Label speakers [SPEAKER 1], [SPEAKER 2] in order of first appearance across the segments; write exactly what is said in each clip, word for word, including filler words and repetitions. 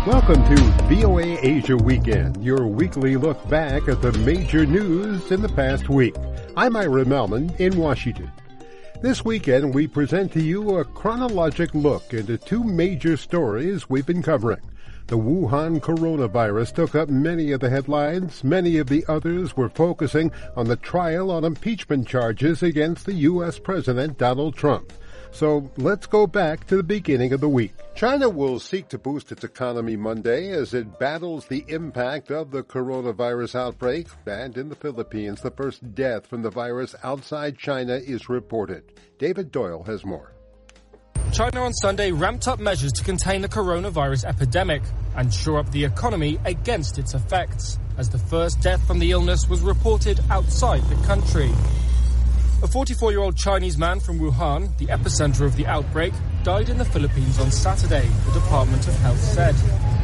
[SPEAKER 1] Welcome to V O A Asia Weekend, your weekly look back at the major news in the past week. I'm Ira Melman in Washington. This weekend, we present to you a chronologic look into two major stories we've been covering. The Wuhan coronavirus took up many of the headlines. Many of the others were focusing on the trial on impeachment charges against the U S President Donald Trump. So let's go back to the beginning of the week. China will seek to boost its economy Monday as it battles the impact of the coronavirus outbreak. And in the Philippines, the first death from the virus outside China is reported. David Doyle has more.
[SPEAKER 2] China on Sunday ramped up measures to contain the coronavirus epidemic and shore up the economy against its effects, as the first death from the illness was reported outside the country. A forty-four-year-old Chinese man from Wuhan, the epicenter of the outbreak, died in the Philippines on Saturday, the Department of Health said.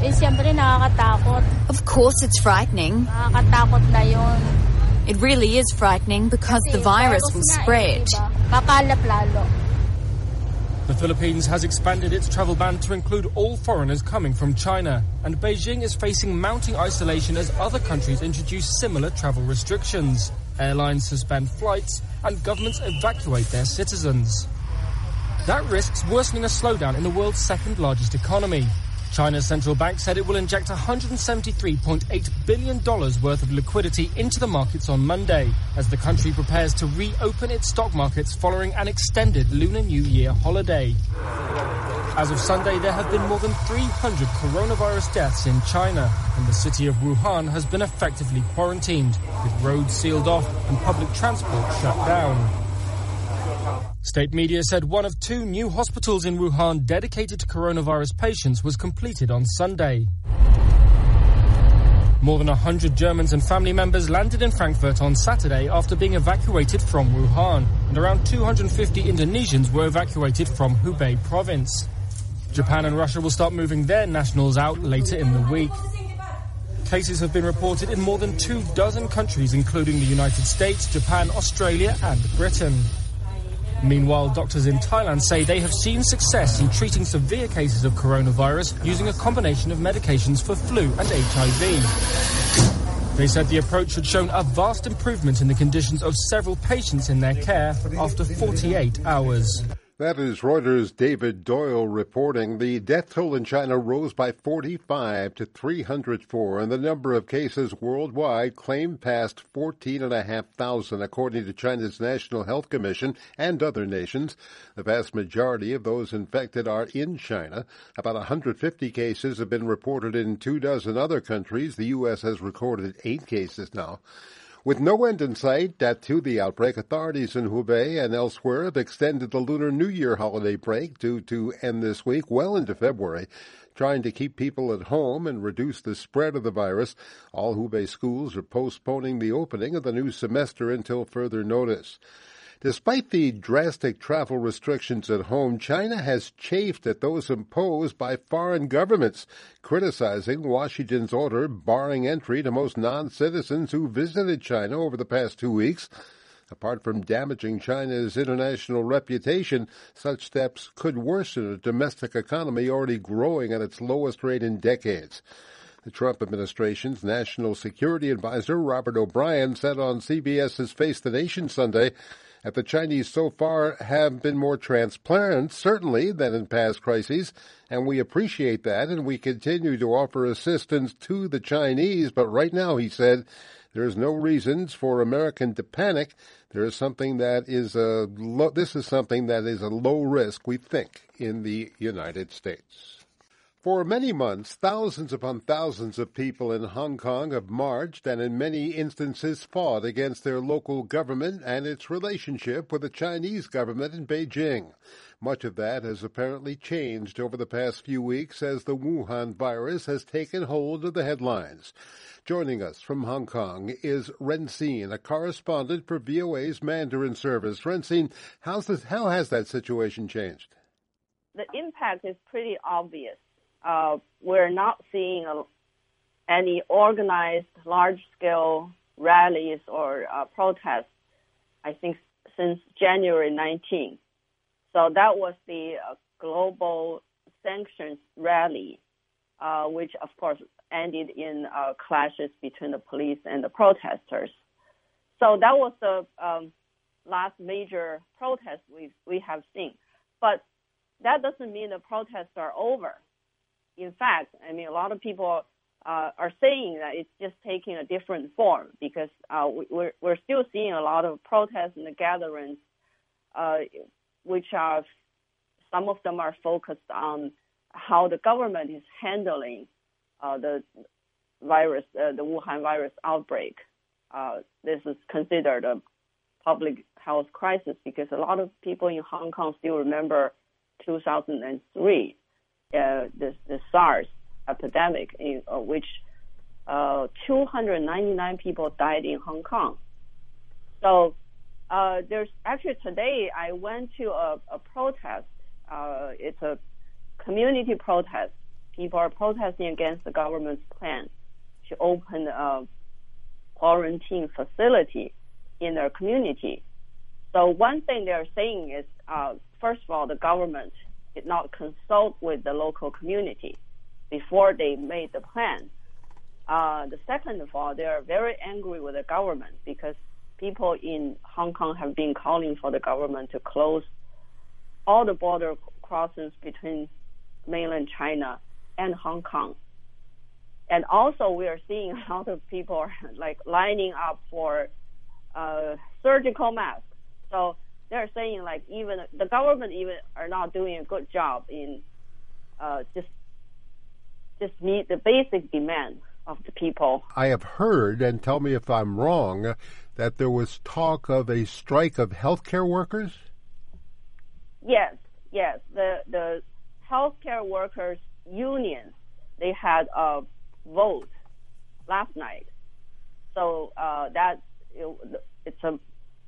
[SPEAKER 3] Of course it's frightening. It really is frightening because the virus will spread.
[SPEAKER 2] The Philippines has expanded its travel ban to include all foreigners coming from China, and Beijing is facing mounting isolation as other countries introduce similar travel restrictions. Airlines suspend flights, and governments evacuate their citizens. That risks worsening a slowdown in the world's second-largest economy. China's central bank said it will inject one hundred seventy-three point eight billion dollars worth of liquidity into the markets on Monday, as the country prepares to reopen its stock markets following an extended Lunar New Year holiday. As of Sunday, there have been more than three hundred coronavirus deaths in China, and the city of Wuhan has been effectively quarantined, with roads sealed off and public transport shut down. State media said one of two new hospitals in Wuhan dedicated to coronavirus patients was completed on Sunday. More than one hundred Germans and family members landed in Frankfurt on Saturday after being evacuated from Wuhan, and around two hundred fifty Indonesians were evacuated from Hubei province. Japan and Russia will start moving their nationals out later in the week. Cases have been reported in more than two dozen countries, including the United States, Japan, Australia, and Britain. Meanwhile, doctors in Thailand say they have seen success in treating severe cases of coronavirus using a combination of medications for flu and H I V. They said the approach had shown a vast improvement in the conditions of several patients in their care after forty-eight hours.
[SPEAKER 1] That is Reuters' David Doyle reporting. The death toll in China rose by forty-five to three hundred four, and the number of cases worldwide claimed past fourteen thousand five hundred, according to China's National Health Commission and other nations. The vast majority of those infected are in China. About one hundred fifty cases have been reported in two dozen other countries. The U S has recorded eight cases now. With no end in sight to the outbreak, authorities in Hubei and elsewhere have extended the Lunar New Year holiday break due to end this week well into February. Trying to keep people at home and reduce the spread of the virus, all Hubei schools are postponing the opening of the new semester until further notice. Despite the drastic travel restrictions at home, China has chafed at those imposed by foreign governments, criticizing Washington's order barring entry to most non-citizens who visited China over the past two weeks. Apart from damaging China's international reputation, such steps could worsen a domestic economy already growing at its lowest rate in decades. The Trump administration's national security advisor, Robert O'Brien, said on CBS's Face the Nation Sunday that the Chinese so far have been more transparent, certainly, than in past crises, and we appreciate that, and we continue to offer assistance to the Chinese. But right now, he said, there's no reasons for American to panic. There is something that is a low, this is something that is a low risk, we think, in the United States. For many months, thousands upon thousands of people in Hong Kong have marched and in many instances fought against their local government and its relationship with the Chinese government in Beijing. Much of that has apparently changed over the past few weeks as the Wuhan virus has taken hold of the headlines. Joining us from Hong Kong is Ren Xin, a correspondent for V O A's Mandarin service. Ren Xin, how's this, how has that situation changed?
[SPEAKER 4] The impact is pretty obvious. Uh, we're not seeing a, any organized large-scale rallies or uh, protests, I think, since January nineteenth. So that was the uh, global sanctions rally. uh, which of course ended in uh, clashes between the police and the protesters. So that was the um, last major protest we we have seen. But that doesn't mean the protests are over. In fact, I mean, a lot of people uh, are saying that it's just taking a different form because uh, we, we're, we're still seeing a lot of protests and gatherings, uh, which are, some of them are focused on how the government is handling uh, the virus, uh, the Wuhan virus outbreak. Uh, this is considered a public health crisis because a lot of people in Hong Kong still remember two thousand three, uh, the, the SARS epidemic, in uh, which uh, two hundred ninety-nine people died in Hong Kong. So uh, there's actually today I went to a, a protest. Uh, it's a community protest. People are protesting against the government's plan to open a quarantine facility in their community. So one thing they're saying is, uh, first of all, the government did not consult with the local community before they made the plan. Uh, the second of all, they are very angry with the government because people in Hong Kong have been calling for the government to close all the border crossings between mainland China and Hong Kong. And also we are seeing a lot of people are like lining up for uh, surgical masks. So they're saying like even the government even are not doing a good job in uh, just just meet the basic demand of the people.
[SPEAKER 1] I have heard, and tell me if I'm wrong, that there was talk of a strike of healthcare workers?
[SPEAKER 4] Yes, yes. The the healthcare workers union, they had a vote last night. So uh, that it, it's a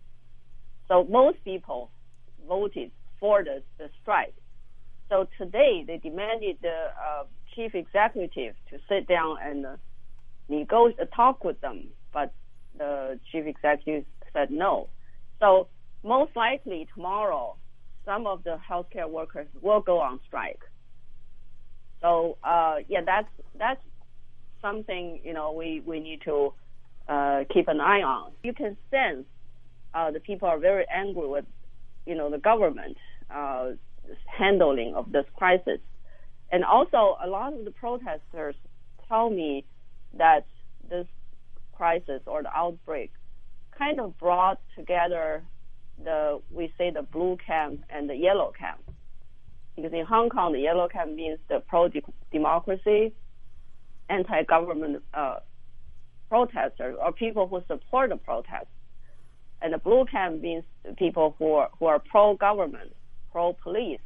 [SPEAKER 4] so most people voted for the, the strike. So today they demanded the uh, chief executive to sit down and uh, negotiate, talk with them, but the chief executive said no. So most likely tomorrow, some of the healthcare workers will go on strike. So uh, yeah, that's that's something you know we we need to uh, keep an eye on. You can sense uh, the people are very angry with you know the government uh, handling of this crisis, and also a lot of the protesters tell me that this crisis or the outbreak kind of brought together the we say the blue camp and the yellow camp. Because in Hong Kong, the yellow camp means the pro-democracy, anti-government uh, protesters, or people who support the protest. And the blue camp means the people who are, who are pro-government, pro-police.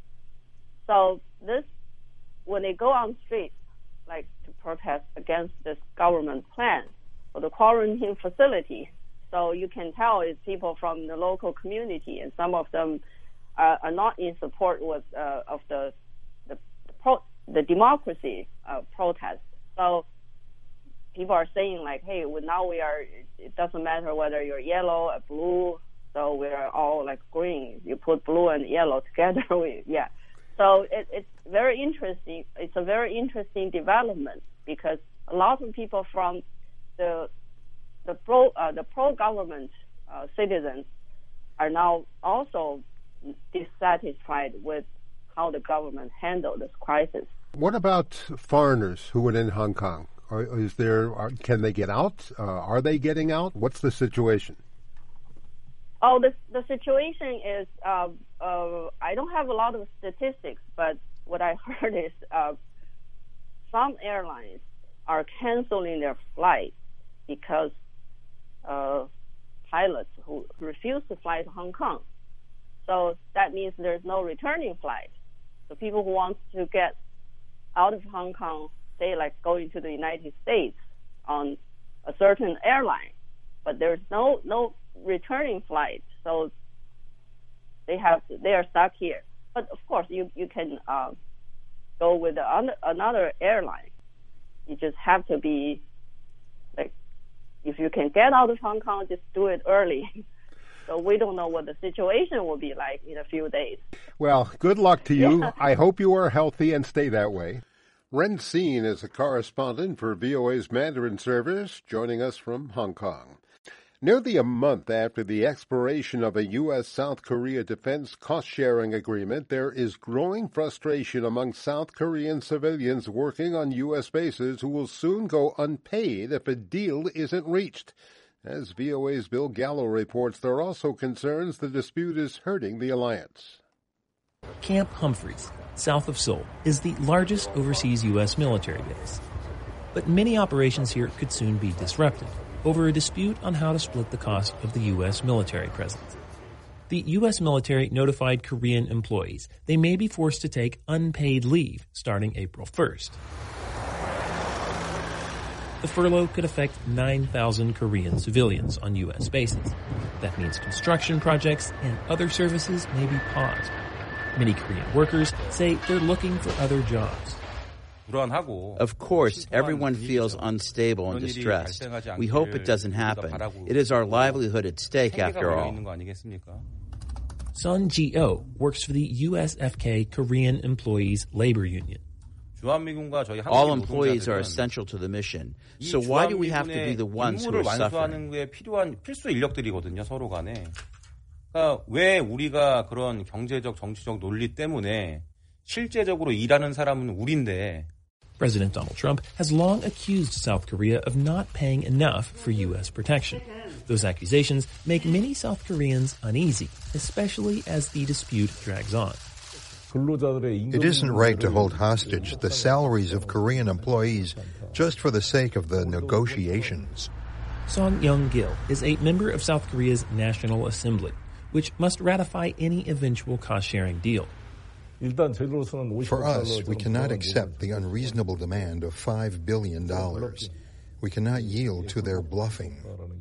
[SPEAKER 4] So this, when they go on street, like to protest against this government plan for the quarantine facility, so you can tell it's people from the local community, and some of them Uh, are not in support with uh, of the the pro, the democracy uh, protest. So people are saying like, hey, well, now we are. It doesn't matter whether you're yellow or blue. So we are all like green. You put blue and yellow together. we, yeah. So it, it's very interesting. It's a very interesting development because a lot of people from the the pro uh, the pro government uh, citizens are now also dissatisfied with how the government handled this crisis.
[SPEAKER 1] What about foreigners who are in Hong Kong? Are, is there? Are, can they get out? Uh, are they getting out? What's the situation?
[SPEAKER 4] Oh, the the situation is uh, uh, I don't have a lot of statistics, but what I heard is uh, some airlines are canceling their flights because uh, pilots who refuse to fly to Hong Kong. So that means there's no returning flight. So people who want to get out of Hong Kong, say like going to the United States on a certain airline, but there's no no returning flight. So they have to, they are stuck here. But of course, you you can uh, go with the, another airline. You just have to be like, if you can get out of Hong Kong, just do it early. So we don't know what the situation will be like in a few days.
[SPEAKER 1] Well, good luck to you. Yeah. I hope you are healthy and stay that way. Ren Seen is a correspondent for V O A's Mandarin service, joining us from Hong Kong. Nearly a month after the expiration of a U S South Korea defense cost-sharing agreement, there is growing frustration among South Korean civilians working on U S bases who will soon go unpaid if a deal isn't reached. As V O A's Bill Gallo reports, there are also concerns the dispute is hurting the alliance.
[SPEAKER 5] Camp Humphreys, south of Seoul, is the largest overseas U S military base. But many operations here could soon be disrupted over a dispute on how to split the cost of the U S military presence. The U S military notified Korean employees they may be forced to take unpaid leave starting April first. The furlough could affect nine thousand Korean civilians on U S bases. That means construction projects and other services may be paused. Many Korean workers say they're looking for other jobs.
[SPEAKER 6] Of course, everyone feels unstable and distressed. We hope it doesn't happen. It is our livelihood at stake, after all.
[SPEAKER 5] Sun Ji-oh works for the U S F K Korean Employees Labor Union.
[SPEAKER 6] All employees are essential to the mission. So why do we have to be the ones who are suffering?
[SPEAKER 7] 왜 우리가 그런 경제적, 정치적 논리 때문에 실제적으로 일하는 사람은 우린데.
[SPEAKER 5] President Donald Trump has long accused South Korea of not paying enough for U S protection. Those accusations make many South Koreans uneasy, especially as the dispute drags on.
[SPEAKER 8] It isn't right to hold hostage the salaries of Korean employees just for the sake of the negotiations.
[SPEAKER 5] Song Young-gil is a member of South Korea's National Assembly, which must ratify any eventual cost-sharing deal.
[SPEAKER 8] For us, we cannot accept the unreasonable demand of five billion dollars. We cannot yield to their bluffing.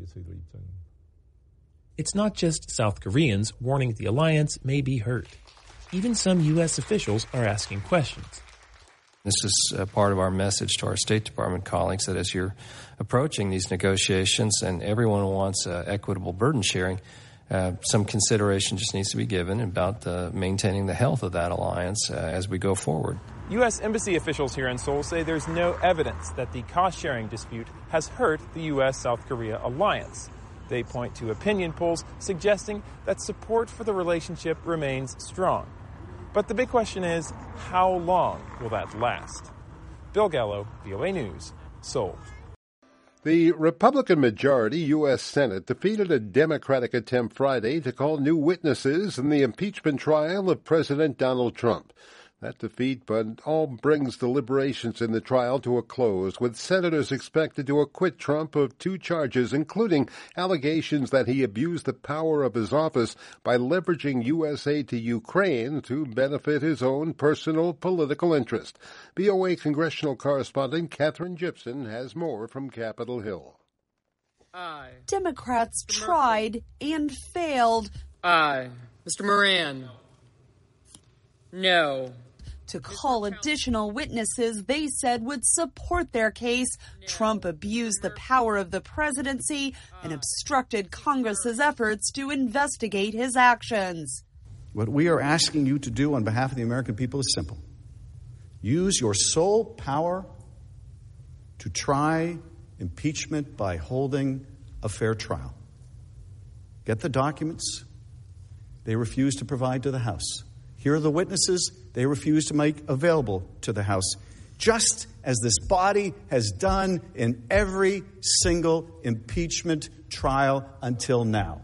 [SPEAKER 5] It's not just South Koreans warning the alliance may be hurt. Even some U S officials are asking questions.
[SPEAKER 9] This is uh, part of our message to our State Department colleagues that as you're approaching these negotiations and everyone wants uh, equitable burden sharing, Uh, some consideration just needs to be given about uh, maintaining the health of that alliance uh, as we go forward.
[SPEAKER 10] U S Embassy officials here in Seoul say there's no evidence that the cost-sharing dispute has hurt the U S South Korea alliance. They point to opinion polls suggesting that support for the relationship remains strong. But the big question is, how long will that last? Bill Gallo, V O A News, Seoul.
[SPEAKER 1] The Republican majority U S Senate defeated a Democratic attempt Friday to call new witnesses in the impeachment trial of President Donald Trump. That defeat, but all brings deliberations in the trial to a close, with senators expected to acquit Trump of two charges, including allegations that he abused the power of his office by leveraging U S aid to Ukraine to benefit his own personal political interest. V O A congressional correspondent Catherine Gibson has more from Capitol Hill.
[SPEAKER 11] Aye.
[SPEAKER 12] Democrats tried and failed.
[SPEAKER 11] Aye. Mister Moran. No.
[SPEAKER 12] To call additional witnesses they said would support their case. Trump abused the power of the presidency and obstructed Congress's efforts to investigate his actions.
[SPEAKER 13] What we are asking you to do on behalf of the American people is simple. Use your sole power to try impeachment by holding a fair trial. Get the documents they refuse to provide to the House. Here are the witnesses they refuse to make available to the House, just as this body has done in every single impeachment trial until now.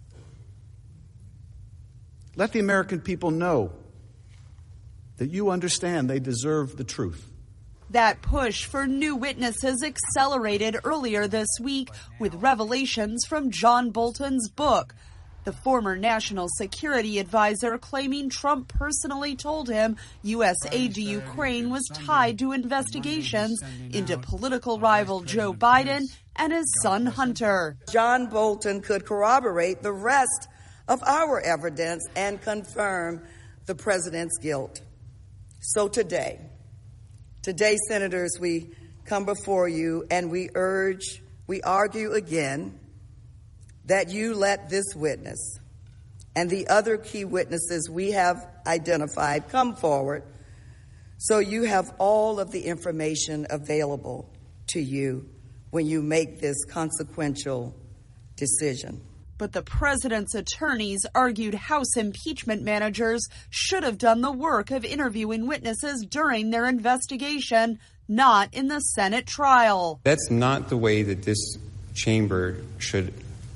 [SPEAKER 13] Let the American people know that you understand they deserve the truth.
[SPEAKER 12] That push for new witnesses accelerated earlier this week with revelations from John Bolton's book. The former national security advisor claiming Trump personally told him U S aid to Ukraine was tied to investigations into political rival Joe Biden and his son Hunter.
[SPEAKER 14] John Bolton could corroborate the rest of our evidence and confirm the president's guilt. So today, today, senators, we come before you and we urge, we argue again, that you let this witness and the other key witnesses we have identified come forward So you have all of the information available to you when you make this consequential decision.
[SPEAKER 12] But the president's attorneys argued House impeachment managers should have done the work of interviewing witnesses during their investigation, not in the Senate trial.
[SPEAKER 15] That's not the way that this chamber should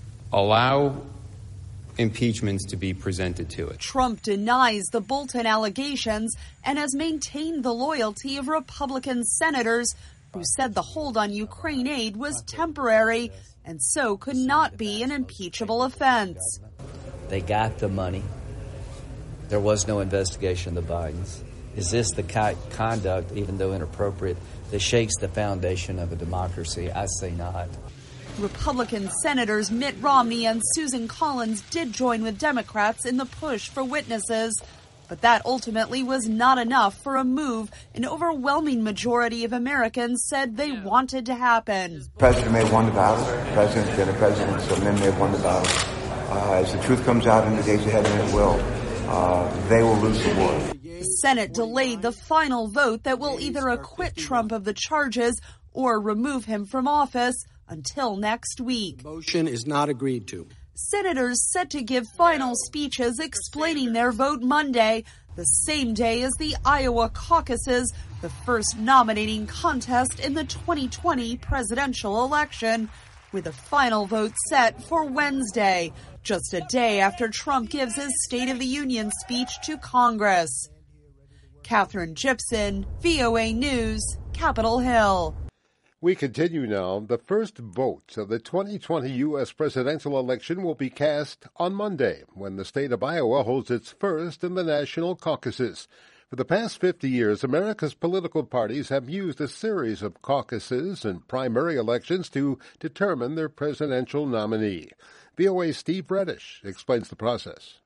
[SPEAKER 15] allow impeachments to be presented to it.
[SPEAKER 12] Trump denies the Bolton allegations and has maintained the loyalty of Republican senators who said the hold on Ukraine aid was temporary and so could not be an impeachable offense.
[SPEAKER 16] They got the money. There was no investigation of the Bidens. Is this the conduct, even though inappropriate, that shakes the foundation of a democracy? I say not.
[SPEAKER 12] Republican Senators Mitt Romney and Susan Collins did join with Democrats in the push for witnesses, but that ultimately was not enough for a move an overwhelming majority of Americans said they wanted to happen.
[SPEAKER 17] The president may have won the battle. The president's been a president, so men may have won the battle. Uh, as the truth comes out in the days ahead, and it will, uh, they will lose the war.
[SPEAKER 12] The Senate delayed the final vote that will either acquit Trump of the charges or remove him from office until next week.
[SPEAKER 18] The motion is not agreed to.
[SPEAKER 12] Senators set to give final speeches explaining their vote Monday, the same day as the Iowa caucuses, the first nominating contest in the twenty twenty presidential election, with a final vote set for Wednesday, just a day after Trump gives his State of the Union speech to Congress. Catherine Gibson, V O A News, Capitol Hill.
[SPEAKER 1] We continue now. The first votes of the twenty twenty U S presidential election will be cast on Monday, when the state of Iowa holds its first in the national caucuses. For the past fifty years, America's political parties have used a series of caucuses and primary elections to determine their presidential nominee. V O A's Steve Reddish explains the process.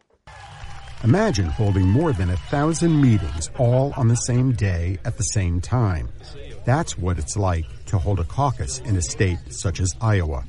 [SPEAKER 19] Imagine holding more than a thousand meetings all on the same day at the same time. That's what it's like to hold a caucus in a state such as Iowa.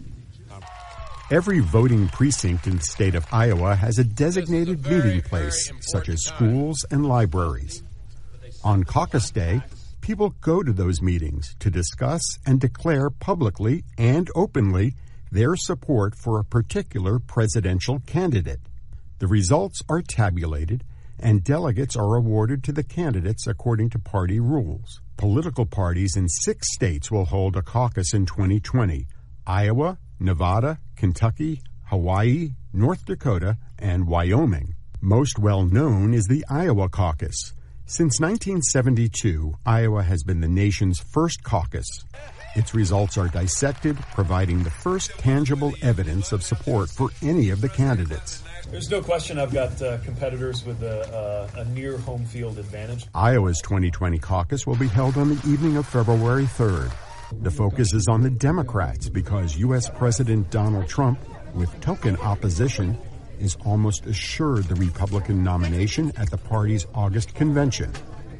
[SPEAKER 19] Every voting precinct in the state of Iowa has a designated meeting place, such as schools and libraries. On caucus day, people go to those meetings to discuss and declare publicly and openly their support for a particular presidential candidate. The results are tabulated, and delegates are awarded to the candidates according to party rules. Political parties in six states will hold a caucus in twenty twenty: Iowa, Nevada, Kentucky, Hawaii, North Dakota, and Wyoming. Most well known is the Iowa caucus. Since nineteen seventy-two, Iowa has been the nation's first caucus. Its results are dissected, providing the first tangible evidence of support for any of the candidates.
[SPEAKER 20] There's no question I've got uh, competitors with a, uh, a near home field advantage.
[SPEAKER 19] Iowa's twenty twenty caucus will be held on the evening of February third. The focus is on the Democrats because U S President Donald Trump, with token opposition, is almost assured the Republican nomination at the party's August convention.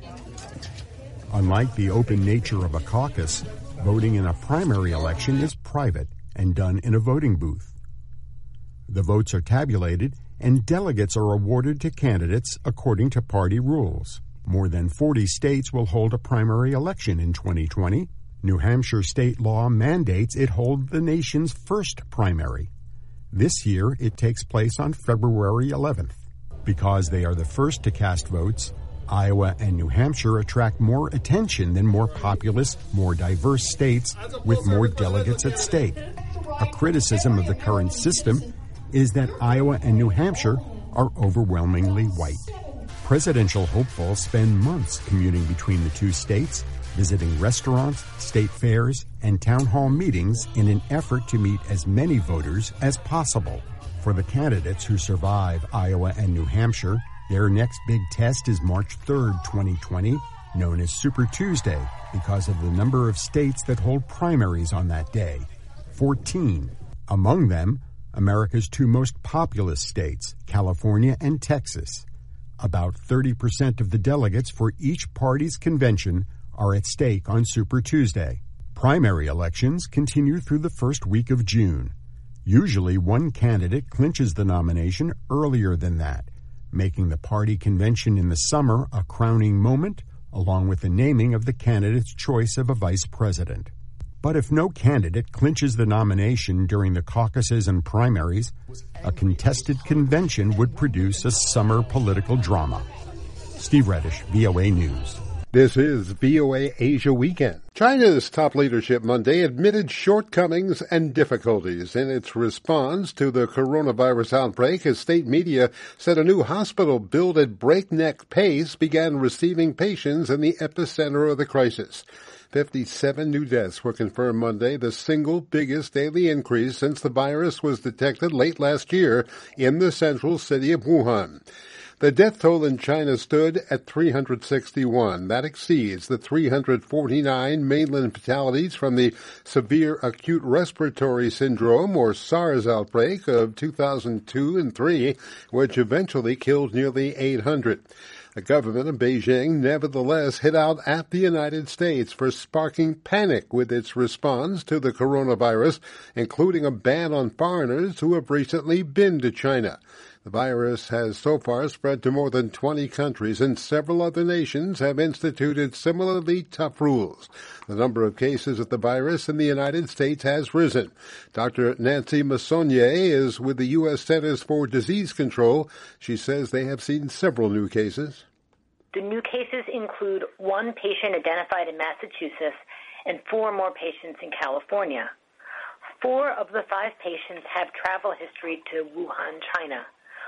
[SPEAKER 19] Unlike the open nature of a caucus, voting in a primary election is private and done in a voting booth. The votes are tabulated, and delegates are awarded to candidates according to party rules. More than forty states will hold a primary election in twenty twenty. New Hampshire state law mandates it hold the nation's first primary. This year, it takes place on February eleventh. Because they are the first to cast votes, Iowa and New Hampshire attract more attention than more populous, more diverse states with more delegates at stake. A criticism of the current system is that Iowa and New Hampshire are overwhelmingly white. Presidential hopefuls spend months commuting between the two states, visiting restaurants, state fairs, and town hall meetings in an effort to meet as many voters as possible. For the candidates who survive Iowa and New Hampshire, their next big test is March third, twenty twenty, known as Super Tuesday, because of the number of states that hold primaries on that day, fourteen. Among them, America's two most populous states, California and Texas. About thirty percent of the delegates for each party's convention are at stake on Super Tuesday. Primary elections continue through the first week of June. Usually one candidate clinches the nomination earlier than that, making the party convention in the summer a crowning moment, along with the naming of the candidate's choice of a vice president. But if no candidate clinches the nomination during the caucuses and primaries, a contested convention would produce a summer political drama. Steve Reddish, V O A News.
[SPEAKER 1] This is V O A Asia Weekend. China's top leadership Monday admitted shortcomings and difficulties in its response to the coronavirus outbreak as state media said a new hospital built at breakneck pace began receiving patients in the epicenter of the crisis. fifty-seven new deaths were confirmed Monday, the single biggest daily increase since the virus was detected late last year in the central city of Wuhan. The death toll in China stood at three hundred sixty-one. That exceeds the three hundred forty-nine mainland fatalities from the severe acute respiratory syndrome, or SARS, outbreak of two thousand two and three, which eventually killed nearly eight hundred. The government of Beijing nevertheless hit out at the United States for sparking panic with its response to the coronavirus, including a ban on foreigners who have recently been to China. The virus has so far spread to more than twenty countries, and several other nations have instituted similarly tough rules. The number of cases of the virus in the United States has risen. Doctor Nancy Massonnier is with the U S Centers for Disease Control. She says they have seen several new cases.
[SPEAKER 18] The new cases include one patient identified in Massachusetts and four more patients in California. Four of the five patients have travel history to Wuhan, China.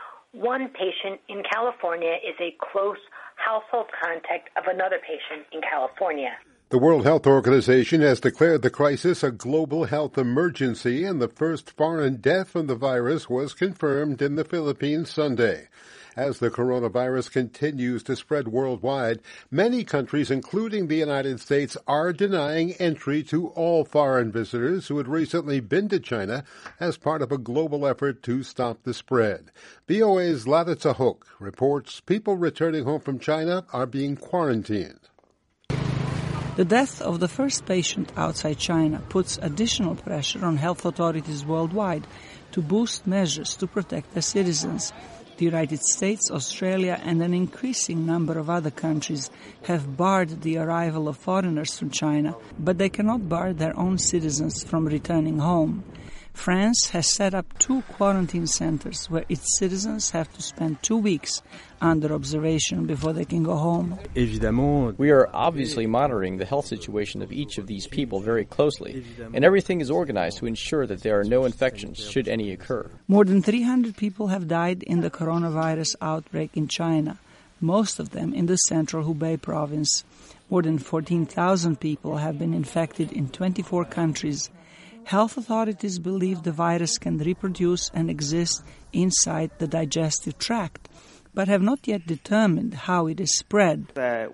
[SPEAKER 18] One patient in California is a close household contact of another patient in California.
[SPEAKER 1] The World Health Organization has declared the crisis a global health emergency, and the first foreign death from the virus was confirmed in the Philippines Sunday. As the coronavirus continues to spread worldwide, many countries, including the United States, are denying entry to all foreign visitors who had recently been to China as part of a global effort to stop the spread. V O A's Latitza Hook reports people returning home from China are being quarantined.
[SPEAKER 21] The death of the first patient outside China puts additional pressure on health authorities worldwide to boost measures to protect their citizens. The United States, Australia, and an increasing number of other countries have barred the arrival of foreigners from China, but they cannot bar their own citizens from returning home. France has set up two quarantine centers where its citizens have to spend two weeks under observation before they can go home.
[SPEAKER 22] We are obviously monitoring the health situation of each of these people very closely, and everything is organized to ensure that there are no infections should any occur.
[SPEAKER 21] More than three hundred people have died in the coronavirus outbreak in China, most of them in the central Hubei province. More than fourteen thousand people have been infected in twenty-four countries. Health authorities believe the virus can reproduce and exist inside the digestive tract, but have not yet determined how it is spread.
[SPEAKER 23] In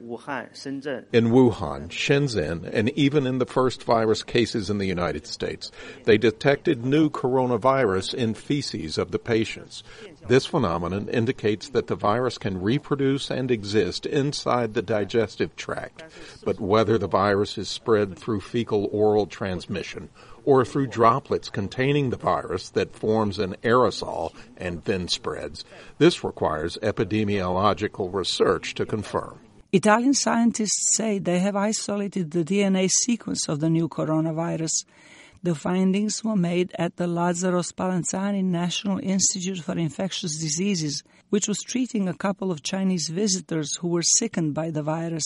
[SPEAKER 23] Wuhan, Shenzhen, and even in the first virus cases in the United States, they detected new coronavirus in feces of the patients. This phenomenon indicates that the virus can reproduce and exist inside the digestive tract, but whether the virus is spread through fecal-oral transmission or through droplets containing the virus that forms an aerosol and then spreads, this requires epidemiological research to confirm.
[SPEAKER 21] Italian scientists say they have isolated the D N A sequence of the new coronavirus. The findings were made at the Lazzaro Spallanzani National Institute for Infectious Diseases, which was treating a couple of Chinese visitors who were sickened by the virus.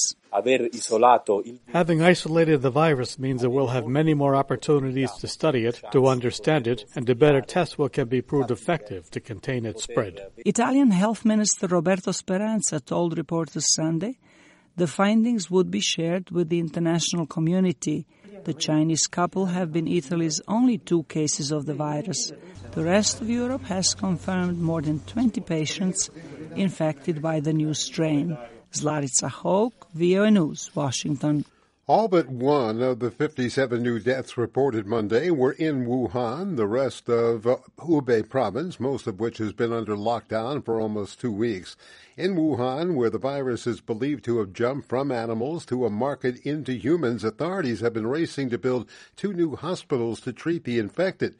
[SPEAKER 24] Having isolated the virus means that we'll have many more opportunities to study it, to understand it, and to better test what can be proved effective to contain its spread.
[SPEAKER 21] Italian Health Minister Roberto Speranza told reporters Sunday the findings would be shared with the international community. The Chinese couple have been Italy's only two cases of the virus. The rest of Europe has confirmed more than twenty patients infected by the new strain. Zlatica Hoke, V O A News, Washington.
[SPEAKER 1] All but one of the fifty-seven new deaths reported Monday were in Wuhan, the rest of uh, Hubei province, most of which has been under lockdown for almost two weeks. In Wuhan, where the virus is believed to have jumped from animals to a market into humans, authorities have been racing to build two new hospitals to treat the infected.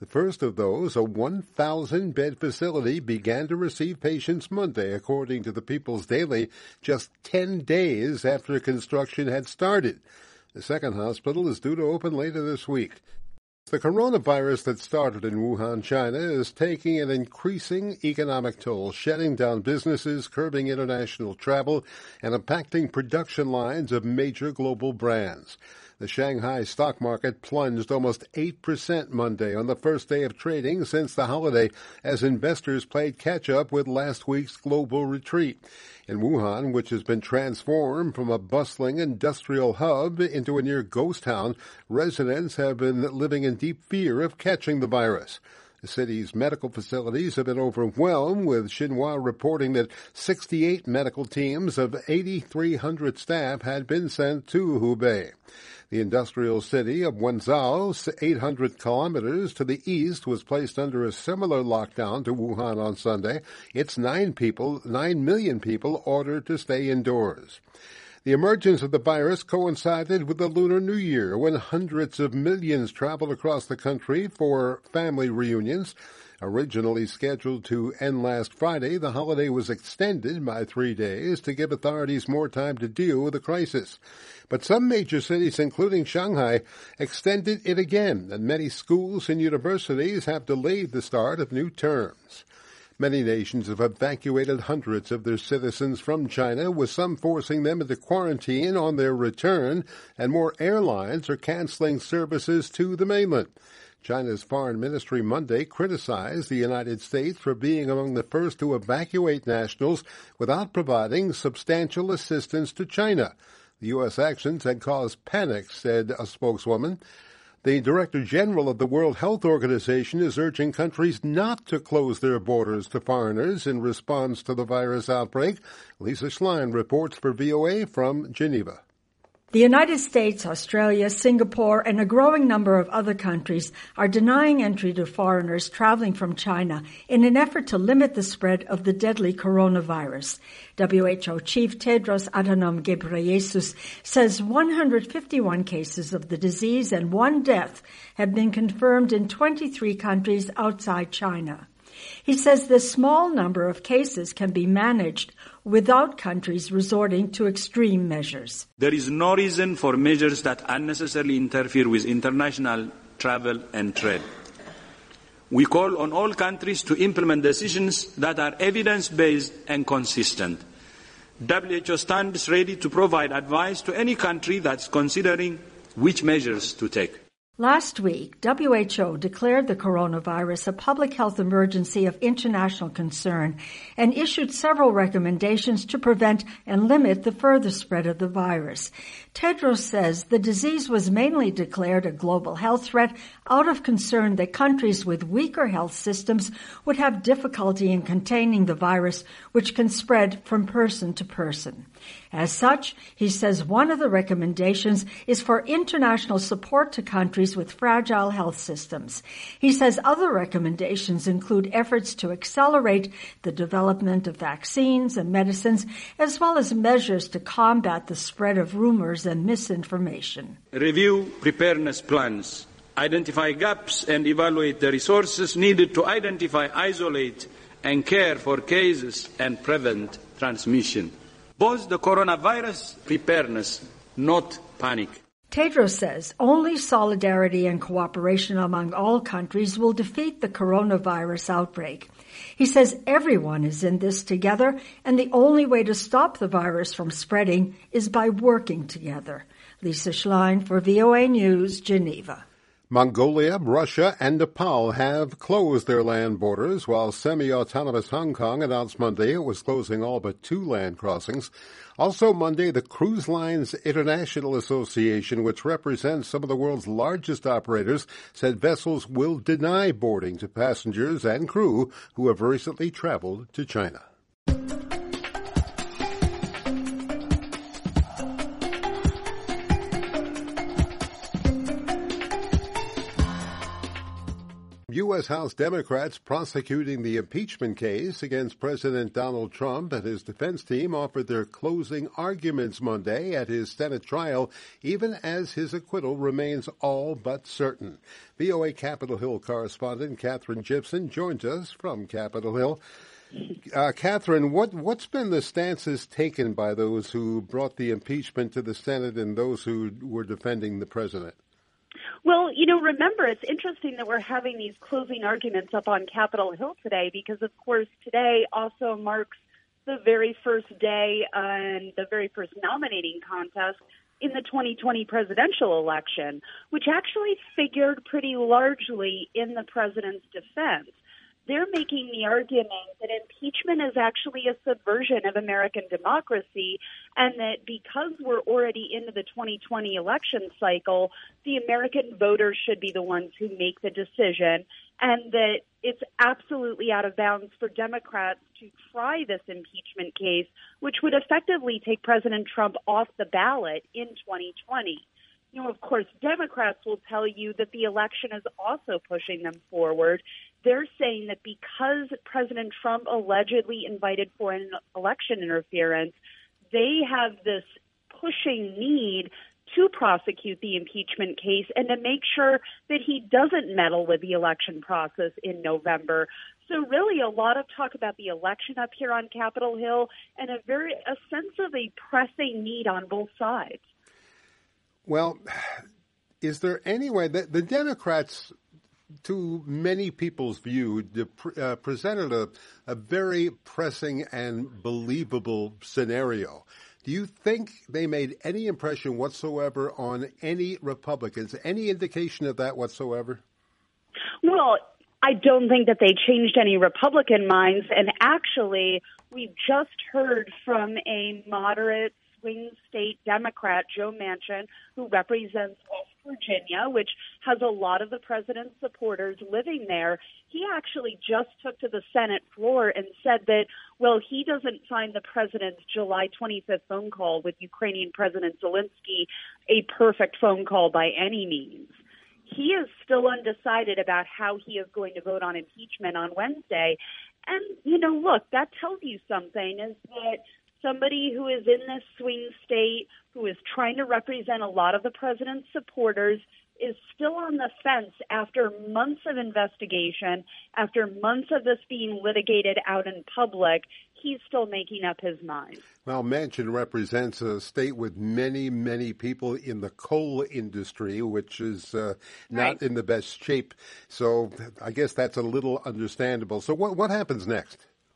[SPEAKER 1] The first of those, a one thousand bed facility, began to receive patients Monday, according to the People's Daily, just ten days after construction had started. The second hospital is due to open later this week. The coronavirus that started in Wuhan, China, is taking an increasing economic toll, shutting down businesses, curbing international travel, and impacting production lines of major global brands. The Shanghai stock market plunged almost eight percent Monday on the first day of trading since the holiday as investors played catch-up with last week's global retreat. In Wuhan, which has been transformed from a bustling industrial hub into a near ghost town, residents have been living in deep fear of catching the virus. The city's medical facilities have been overwhelmed, with Xinhua reporting that sixty-eight medical teams of eight thousand three hundred staff had been sent to Hubei. The industrial city of Wenzhou, eight hundred kilometers to the east, was placed under a similar lockdown to Wuhan on Sunday. Its nine people, nine million people ordered to stay indoors. The emergence of the virus coincided with the Lunar New Year, when hundreds of millions traveled across the country for family reunions. Originally scheduled to end last Friday, the holiday was extended by three days to give authorities more time to deal with the crisis. But some major cities, including Shanghai, extended it again, and many schools and universities have delayed the start of new terms. Many nations have evacuated hundreds of their citizens from China, with some forcing them into quarantine on their return, and more airlines are canceling services to the mainland. China's foreign ministry Monday criticized the United States for being among the first to evacuate nationals without providing substantial assistance to China. The U S actions had caused panic, said a spokeswoman. The Director General of the World Health Organization is urging countries not to close their borders to foreigners in response to the virus outbreak. Lisa Schlein reports for V O A from Geneva.
[SPEAKER 2] The United States, Australia, Singapore, and a growing number of other countries are denying entry to foreigners traveling from China in an effort to limit the spread of the deadly coronavirus. W H O Chief Tedros Adhanom Ghebreyesus says one hundred fifty-one cases of the disease and one death have been confirmed in twenty-three countries outside China. He says the small number of cases can be managed without countries resorting to extreme measures.
[SPEAKER 3] There is no reason for measures that unnecessarily interfere with international travel and trade. We call on all countries to implement decisions that are evidence-based and consistent. W H O stands ready to provide advice to any country that's considering which measures to take.
[SPEAKER 2] Last week, W H O declared the coronavirus a public health emergency of international concern and issued several recommendations to prevent and limit the further spread of the virus. Tedros says the disease was mainly declared a global health threat out of concern that countries with weaker health systems would have difficulty in containing the virus, which can spread from person to person. As such, he says one of the recommendations is for international support to countries with fragile health systems. He says other recommendations include efforts to accelerate the development of vaccines and medicines, as well as measures to combat the spread of rumors and misinformation.
[SPEAKER 3] Review preparedness plans, identify gaps, and evaluate the resources needed to identify, isolate, and care for cases and prevent transmission. Both the coronavirus preparedness, not panic.
[SPEAKER 2] Tedros says only solidarity and cooperation among all countries will defeat the coronavirus outbreak. He says everyone is in this together, and the only way to stop the virus from spreading is by working together. Lisa Schlein for V O A News, Geneva.
[SPEAKER 1] Mongolia, Russia, and Nepal have closed their land borders, while semi-autonomous Hong Kong announced Monday it was closing all but two land crossings. Also Monday, the Cruise Lines International Association, which represents some of the world's largest operators, said vessels will deny boarding to passengers and crew who have recently traveled to China. U S. House Democrats prosecuting the impeachment case against President Donald Trump and his defense team offered their closing arguments Monday at his Senate trial, even as his acquittal remains all but certain. V O A Capitol Hill correspondent Katherine Gibson joins us from Capitol Hill. Uh, Katherine, what, what's been the stances taken by those who brought the impeachment to the Senate and those who were defending the president?
[SPEAKER 4] Well, you know, remember, it's interesting that we're having these closing arguments up on Capitol Hill today because, of course, today also marks the very first day and the very first nominating contest in the twenty twenty presidential election, which actually figured pretty largely in the president's defense. They're making the argument that impeachment is actually a subversion of American democracy and that because we're already into the twenty twenty election cycle, the American voters should be the ones who make the decision and that it's absolutely out of bounds for Democrats to try this impeachment case, which would effectively take President Trump off the ballot in twenty twenty. You know, of course, Democrats will tell you that the election is also pushing them forward. They're saying that because President Trump allegedly invited foreign election interference, they have this pushing need to prosecute the impeachment case and to make sure that he doesn't meddle with the election process in November. So really a lot of talk about the election up here on Capitol Hill and a very a sense of a pressing need on both sides.
[SPEAKER 1] Well, is there any way that the Democrats, to many people's view, uh, presented a, a very pressing and believable scenario? Do you think they made any impression whatsoever on any Republicans, any indication of that whatsoever?
[SPEAKER 4] Well, I don't think that they changed any Republican minds. And actually, we've just heard from a moderate swing state Democrat, Joe Manchin, who represents West Virginia, which has a lot of the president's supporters living there. He actually just took to the Senate floor and said that, well, he doesn't find the president's July twenty-fifth phone call with Ukrainian President Zelensky a perfect phone call by any means. He is still undecided about how he is going to vote on impeachment on Wednesday. And, you know, look, that tells you something, is that somebody who is in this swing state, who is trying to represent a lot of the president's supporters, is still on the fence after months of investigation, after months of this being litigated out in public. He's still making up his mind.
[SPEAKER 1] Well, Manchin represents a state with many, many people in the coal industry, which is uh, not right. in the best shape. So I guess that's a little understandable. So what what happens next?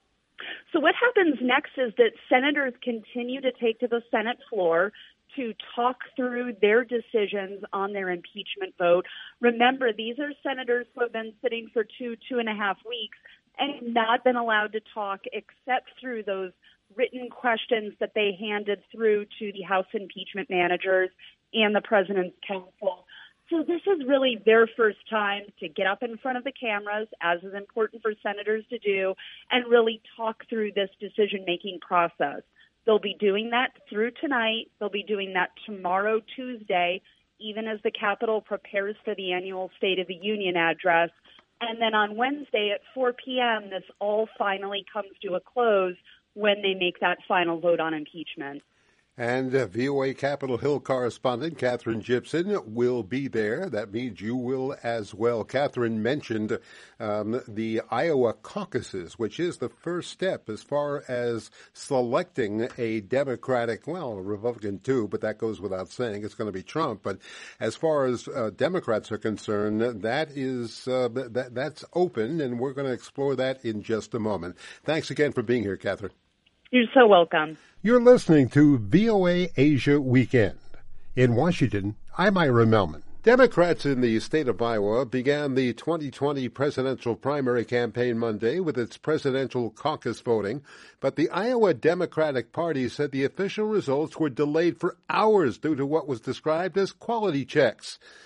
[SPEAKER 4] So what happens next is that senators continue to take to the Senate floor to talk through their decisions on their impeachment vote. Remember, these are senators who have been sitting for two, two and a half weeks and not been allowed to talk except through those written questions that they handed through to the House impeachment managers and the president's counsel. So this is really their first time to get up in front of the cameras, as is important for senators to do, and really talk through this decision-making process. They'll be doing that through tonight. They'll be doing that tomorrow, Tuesday, even as the Capitol prepares for the annual State of the Union address. And then on Wednesday at four p.m., this all finally comes to a close when they make that final vote on impeachment.
[SPEAKER 1] And uh, V O A Capitol Hill correspondent Katherine Gibson will be there. That means you will as well. Katherine mentioned um, the Iowa caucuses, which is the first step as far as selecting a Democratic, well, a Republican too, but that goes without saying. It's going to be Trump. But as far as uh, Democrats are concerned, that is uh, that that's open, and we're going to explore that in just a moment. Thanks again for being here, Katherine.
[SPEAKER 4] You're so welcome.
[SPEAKER 1] You're listening to V O A Asia Weekend. In Washington, I'm Ira Melman. Democrats in the state of Iowa began the twenty twenty presidential primary campaign Monday with its presidential caucus voting, but the Iowa Democratic Party said the official results were delayed for hours due to what was described as quality checks.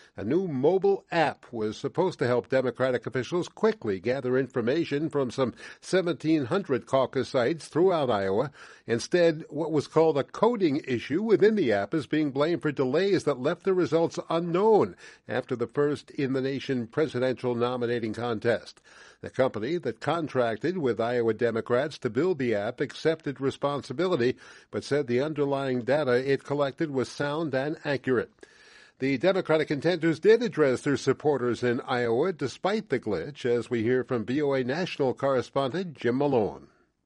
[SPEAKER 1] A new mobile app was supposed to help Democratic officials quickly gather information from some seventeen hundred caucus sites throughout Iowa. Instead, what was called a coding issue within the app is being blamed for delays that left the results unknown after the first in the nation presidential nominating contest. The company that contracted with Iowa Democrats to build the app accepted responsibility, but said the underlying data it collected was sound and accurate. The Democratic contenders did address their supporters in Iowa despite the glitch, as we hear from V O A national correspondent Jim Malone.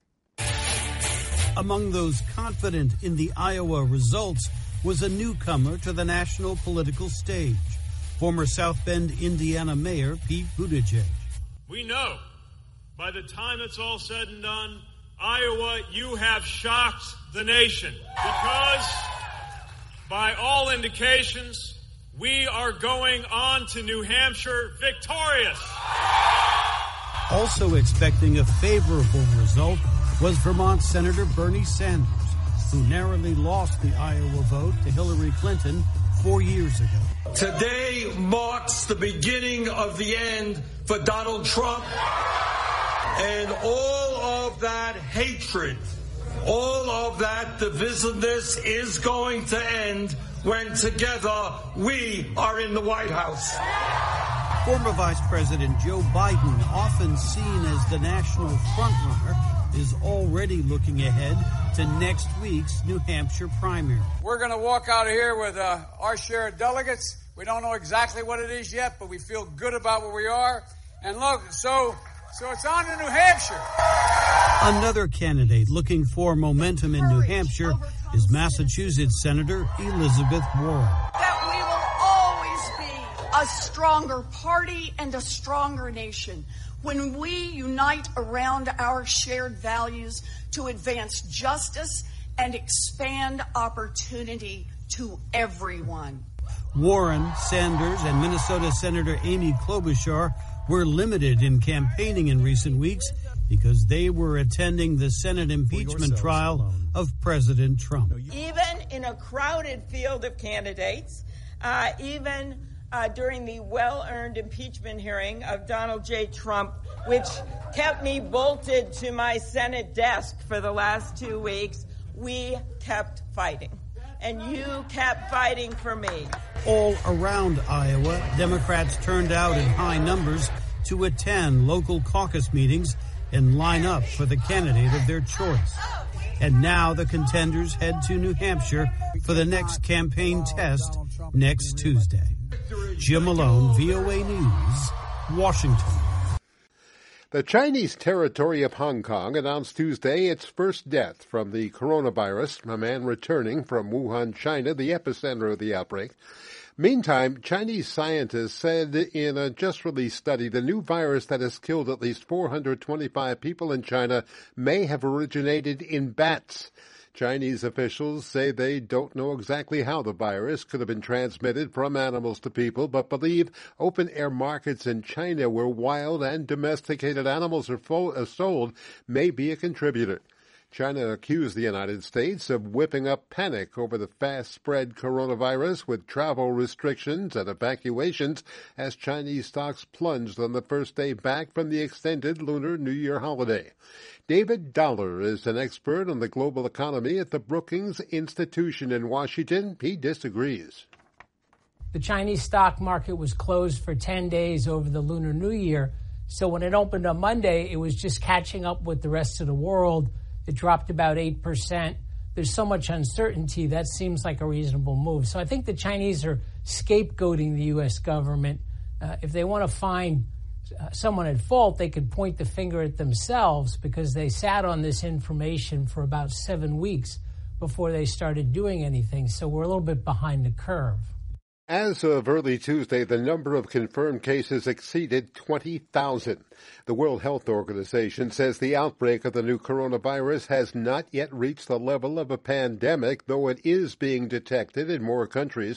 [SPEAKER 5] Among those confident in the Iowa results was a newcomer to the national political stage, former South Bend, Indiana Mayor Pete Buttigieg.
[SPEAKER 6] We know by the time it's all said and done, Iowa, you have shocked the nation because by all indications, we are going on to New Hampshire victorious.
[SPEAKER 5] Also expecting a favorable result was Vermont Senator Bernie Sanders, who narrowly lost the Iowa vote to Hillary Clinton four years ago.
[SPEAKER 7] Today marks the beginning of the end for Donald Trump, and all of that hatred, all of that divisiveness is going to end when together we are in the White House.
[SPEAKER 5] Former Vice President Joe Biden, often seen as the national frontrunner, is already looking ahead to next week's New Hampshire primary.
[SPEAKER 8] We're going to walk out of here with uh, our share of delegates. We don't know exactly what it is yet, but we feel good about where we are. And look, so so it's on to New Hampshire.
[SPEAKER 5] Another candidate looking for momentum in New Hampshire is Massachusetts Senator Elizabeth Warren.
[SPEAKER 25] That we will always be a stronger party and a stronger nation when we unite around our shared values to advance justice and expand opportunity to everyone.
[SPEAKER 5] Warren, Sanders, and Minnesota Senator Amy Klobuchar were limited in campaigning in recent weeks because they were attending the Senate impeachment trial alone. of President Trump.
[SPEAKER 26] Even in a crowded field of candidates, uh, even uh, during the well-earned impeachment hearing of Donald J. Trump, which kept me bolted to my Senate desk for the last two weeks, we kept fighting. And you kept fighting for me.
[SPEAKER 5] All around Iowa, Democrats turned out in high numbers to attend local caucus meetings and line up for the candidate of their choice. And now the contenders head to New Hampshire for the next campaign test next Tuesday. Jim Malone, V O A News, Washington.
[SPEAKER 1] The Chinese territory of Hong Kong announced Tuesday its first death from the coronavirus, a man returning from Wuhan, China, the epicenter of the outbreak. Meantime, Chinese scientists said in a just-released study the new virus that has killed at least four hundred twenty-five people in China may have originated in bats. Chinese officials say they don't know exactly how the virus could have been transmitted from animals to people, but believe open-air markets in China where wild and domesticated animals are fo- sold may be a contributor. China accused the United States of whipping up panic over the fast-spread coronavirus with travel restrictions and evacuations as Chinese stocks plunged on the first day back from the extended Lunar New Year holiday. David Dollar is an expert on the global economy at the Brookings Institution in Washington. He disagrees.
[SPEAKER 27] The Chinese stock market was closed for ten days over the Lunar New Year, so when it opened on Monday, it was just catching up with the rest of the world. It dropped about eight percent. There's so much uncertainty, that seems like a reasonable move. So I think the Chinese are scapegoating the U S government. Uh, if they want to find uh, someone at fault, they could point the finger at themselves because they sat on this information for about seven weeks before they started doing anything. So we're a little bit behind the curve.
[SPEAKER 1] As of early Tuesday, the number of confirmed cases exceeded twenty thousand. The World Health Organization says the outbreak of the new coronavirus has not yet reached the level of a pandemic, though it is being detected in more countries.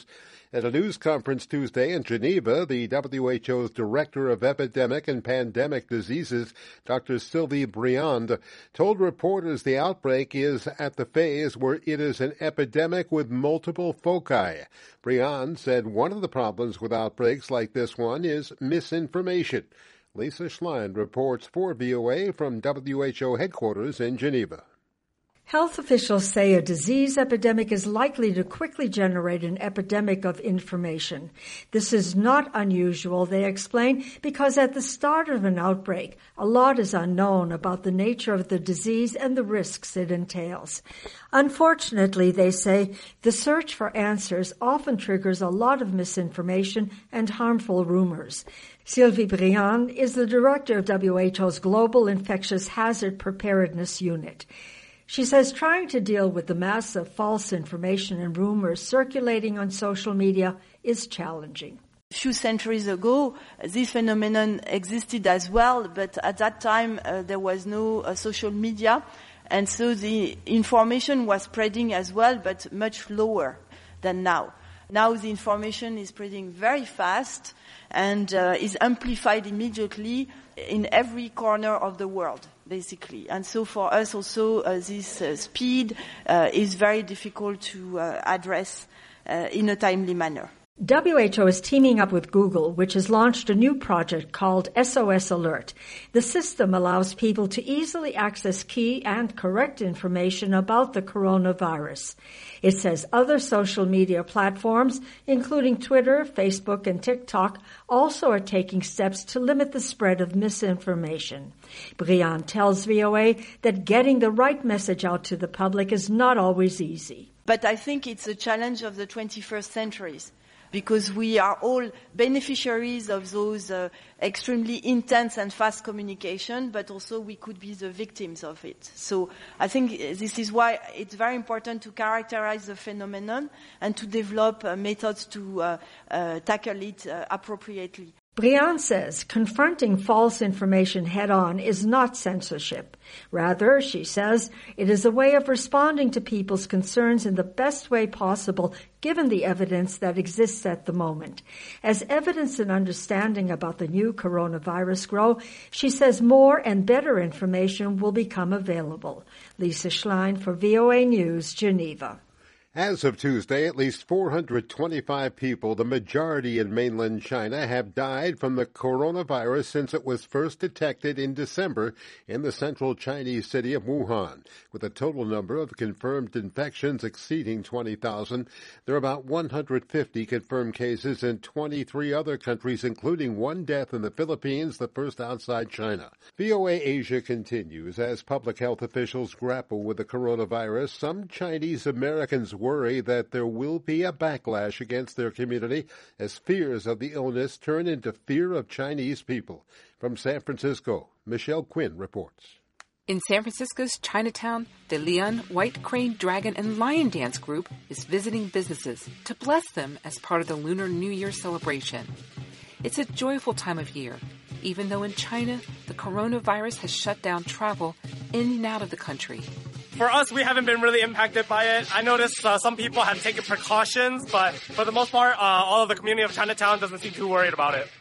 [SPEAKER 1] At a news conference Tuesday in Geneva, the W H O's Director of Epidemic and Pandemic Diseases, Doctor Sylvie Briand, told reporters the outbreak is at the phase where it is an epidemic with multiple foci. Briand said one of the problems with outbreaks like this one is misinformation. Lisa Schlein reports for V O A from W H O headquarters in Geneva.
[SPEAKER 2] Health officials say a disease epidemic is likely to quickly generate an epidemic of information. This is not unusual, they explain, because at the start of an outbreak, a lot is unknown about the nature of the disease and the risks it entails. Unfortunately, they say, the search for answers often triggers a lot of misinformation and harmful rumors. Sylvie Briand is the director of W H O's Global Infectious Hazard Preparedness Unit. She says trying to deal with the mass of false information and rumors circulating on social media is challenging.
[SPEAKER 9] A few centuries ago, this phenomenon existed as well, but at that time uh, there was no uh, social media, and so the information was spreading as well, but much lower than now. Now the information is spreading very fast and uh, is amplified immediately in every corner of the world, basically. And so for us also, uh, this uh, speed uh, is very difficult to uh, address uh, in a timely manner.
[SPEAKER 2] W H O is teaming up with Google, which has launched a new project called S O S Alert. The system allows people to easily access key and correct information about the coronavirus. It says other social media platforms, including Twitter, Facebook, and TikTok, also are taking steps to limit the spread of misinformation. Briand tells V O A that getting the right message out to the public is not always easy.
[SPEAKER 9] But I think it's a challenge of the twenty-first century. Because we are all beneficiaries of those uh, extremely intense and fast communication, but also we could be the victims of it. So I think this is why it's very important to characterize the phenomenon and to develop uh, methods to uh, uh, tackle it uh, appropriately.
[SPEAKER 2] Briand says confronting false information head-on is not censorship. Rather, she says, it is a way of responding to people's concerns in the best way possible, given the evidence that exists at the moment. As evidence and understanding about the new coronavirus grow, she says more and better information will become available. Lisa Schlein for V O A News, Geneva.
[SPEAKER 1] As of Tuesday, at least four hundred twenty-five people, the majority in mainland China, have died from the coronavirus since it was first detected in December in the central Chinese city of Wuhan. With a total number of confirmed infections exceeding twenty thousand, there are about one hundred fifty confirmed cases in twenty-three other countries, including one death in the Philippines, the first outside China. V O A Asia continues. As public health officials grapple with the coronavirus, some Chinese Americans worry that there will be a backlash against their community as fears of the illness turn into fear of Chinese people. From San Francisco, Michelle Quinn reports.
[SPEAKER 10] In San Francisco's Chinatown, the Leon White Crane Dragon and Lion Dance Group is visiting businesses to bless them as part of the Lunar New Year celebration. It's a joyful time of year, even though in China, the coronavirus has shut down travel in and out of the country.
[SPEAKER 11] For us, we haven't been really impacted by it. I noticed uh, some people have taken precautions, but for the most part, uh, all of the community of Chinatown doesn't seem too worried about it.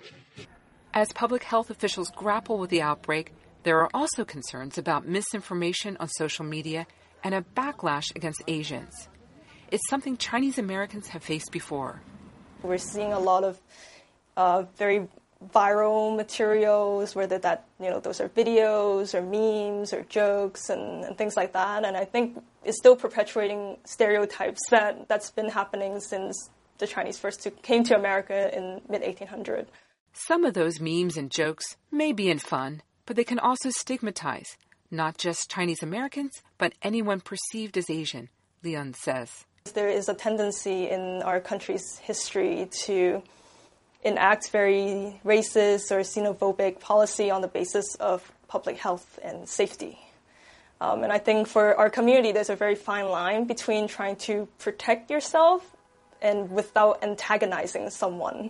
[SPEAKER 10] As public health officials grapple with the outbreak, there are also concerns about misinformation on social media and a backlash against Asians. It's something Chinese Americans have faced before.
[SPEAKER 13] We're seeing a lot of uh, very viral materials, whether that, you know, those are videos or memes or jokes and, and things like that. And I think it's still perpetuating stereotypes that, that's been happening since the Chinese first to, came to America in mid eighteen hundred.
[SPEAKER 10] Some of those memes and jokes may be in fun, but they can also stigmatize not just Chinese Americans, but anyone perceived as Asian, Leon says.
[SPEAKER 13] There is a tendency in our country's history to enact very racist or xenophobic policy on the basis of public health and safety. Um, and I think for our community, there's a very fine line between trying to protect yourself and without antagonizing someone.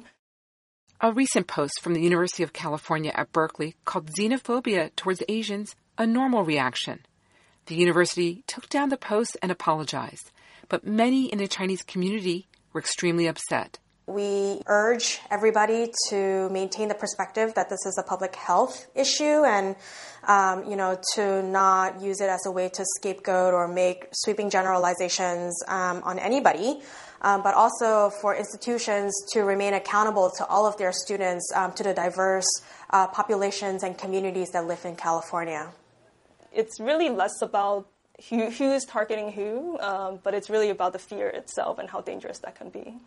[SPEAKER 10] A recent post from the University of California at Berkeley called xenophobia towards Asians a normal reaction. The university took down the post and apologized, but many in the Chinese community were extremely upset.
[SPEAKER 12] We urge everybody to maintain the perspective that this is a public health issue and, um, you know, to not use it as a way to scapegoat or make sweeping generalizations um, on anybody, um, but also for institutions to remain accountable to all of their students, um, to the diverse uh, populations and communities that live in California.
[SPEAKER 13] It's really less about who, who's targeting who, um, but it's really about the fear itself and how dangerous that can be.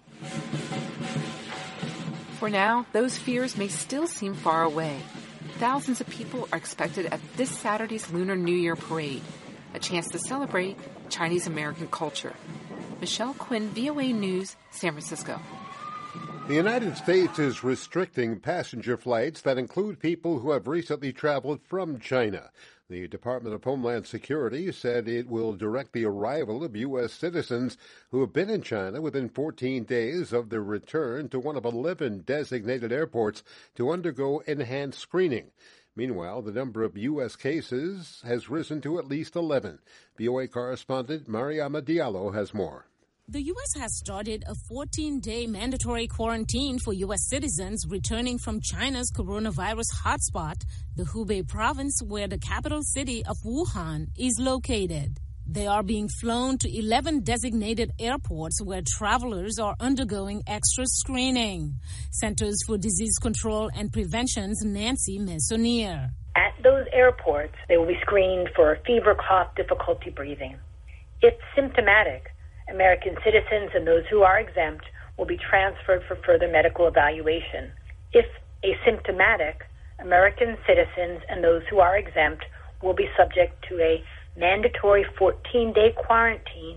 [SPEAKER 10] For now, those fears may still seem far away. Thousands of people are expected at this Saturday's Lunar New Year parade, a chance to celebrate Chinese American culture. Michelle Quinn, V O A News, San Francisco.
[SPEAKER 1] The United States is restricting passenger flights that include people who have recently traveled from China. The Department of Homeland Security said it will direct the arrival of U S citizens who have been in China within fourteen days of their return to one of eleven designated airports to undergo enhanced screening. Meanwhile, the number of U S cases has risen to at least eleven. V O A correspondent Mariama Diallo has more.
[SPEAKER 14] The U S has started a fourteen-day mandatory quarantine for U S citizens returning from China's coronavirus hotspot, the Hubei province, where the capital city of Wuhan is located. They are being flown to eleven designated airports where travelers are undergoing extra screening. Centers for Disease Control and Prevention's Nancy Messonnier.
[SPEAKER 18] At those airports, they will be screened for fever, cough, difficulty breathing. If symptomatic, American citizens and those who are exempt will be transferred for further medical evaluation. If asymptomatic, American citizens and those who are exempt will be subject to a mandatory fourteen-day quarantine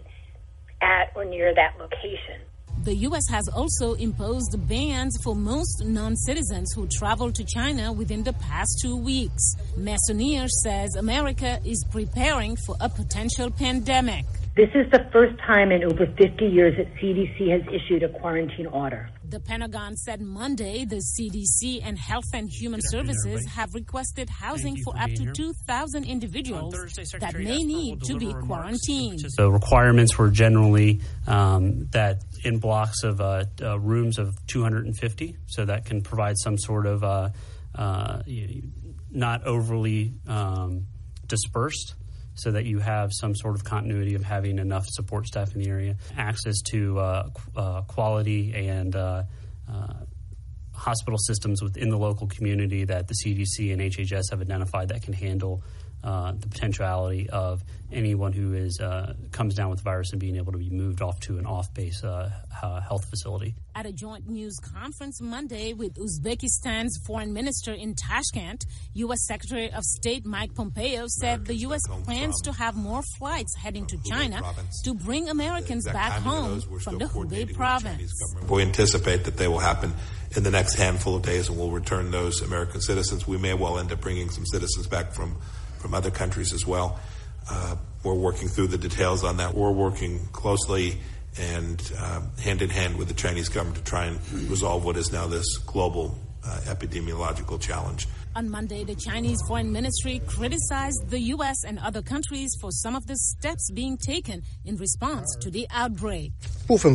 [SPEAKER 18] at or near that location.
[SPEAKER 14] The U S has also imposed bans for most non-citizens who traveled to China within the past two weeks. Messonnier says America is preparing for a potential pandemic.
[SPEAKER 18] This is the first time in over fifty years that C D C has issued a quarantine order.
[SPEAKER 14] The Pentagon said Monday the C D C and Health and Human Services have requested housing for up to two thousand individuals that may need to be quarantined.
[SPEAKER 15] The requirements were generally um, that in blocks of uh, uh, rooms of two hundred fifty, so that can provide some sort of uh, uh, not overly um, dispersed, so that you have some sort of continuity of having enough support staff in the area, access to uh, uh, quality and uh, uh, hospital systems within the local community that the C D C and H H S have identified that can handle uh, the potentiality of anyone who is uh, comes down with the virus and being able to be moved off to an off-base uh, uh, health facility.
[SPEAKER 14] At a joint news conference Monday with Uzbekistan's foreign minister in Tashkent, U S Secretary of State Mike Pompeo said the U S plans to have more flights heading to China to bring Americans back home from the Hubei province.
[SPEAKER 16] We anticipate that they will happen in the next handful of days, and we'll return those American citizens. We may well end up bringing some citizens back from, from other countries as well. Uh, we're working through the details on that. We're working closely and uh, hand in hand with the Chinese government to try and resolve what is now this global uh, epidemiological challenge.
[SPEAKER 14] On Monday, the Chinese Foreign Ministry criticized the U S and other countries for some of the steps being taken in response to the outbreak.
[SPEAKER 17] Some